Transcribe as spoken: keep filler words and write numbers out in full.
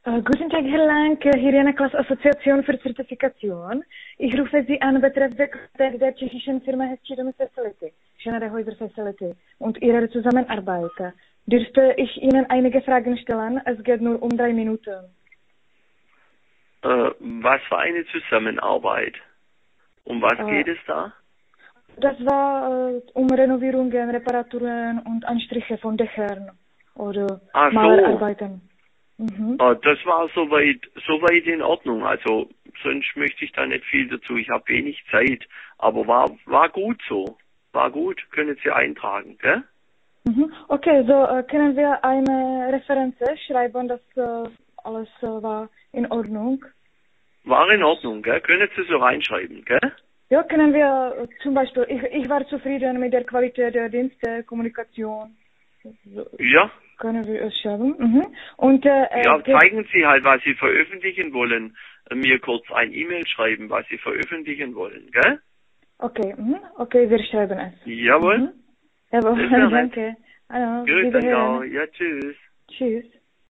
Äh, guten Tag, Herr Lang, hier Jana Klaas, Assoziation für Zertifikation. Ich rufe Sie an betreff der Kontakt der tschechischen Firma Hesčídom Facility, Schneider-Häuser Facility und Ihrer Zusammenarbeit. Dürfte ich Ihnen einige Fragen stellen? Es geht nur um drei Minuten. Äh, was für eine Zusammenarbeit? Um was Äh, geht es da? Das war äh, um Renovierungen, Reparaturen und Anstriche von Dächern oder Ach so. Malerarbeiten. Mhm. Äh, das war soweit, soweit in Ordnung. Also sonst möchte ich da nicht viel dazu. Ich habe wenig Zeit. Aber war, war gut so. War gut. Können Sie eintragen, gell? Mhm. Okay, so äh, können wir eine Referenz schreiben, dass äh, alles äh, war in Ordnung. War in Ordnung, gell? Können Sie so reinschreiben, gell? Ja, können wir äh, zum Beispiel, ich, ich war zufrieden mit der Qualität der Dienste, Kommunikation. So, Ja. können wir es schreiben. Mhm. Und äh, Ja, äh, ge- zeigen Sie halt, was Sie veröffentlichen wollen. Äh, Mir kurz ein E-Mail schreiben, was Sie veröffentlichen wollen, gell? okay, mhm. Okay, wir schreiben es. Jawohl. Mhm. Jawohl, Das wäre nett. danke. Also, Gut, danke auch. wiederhören. Ja, tschüss. Tschüss.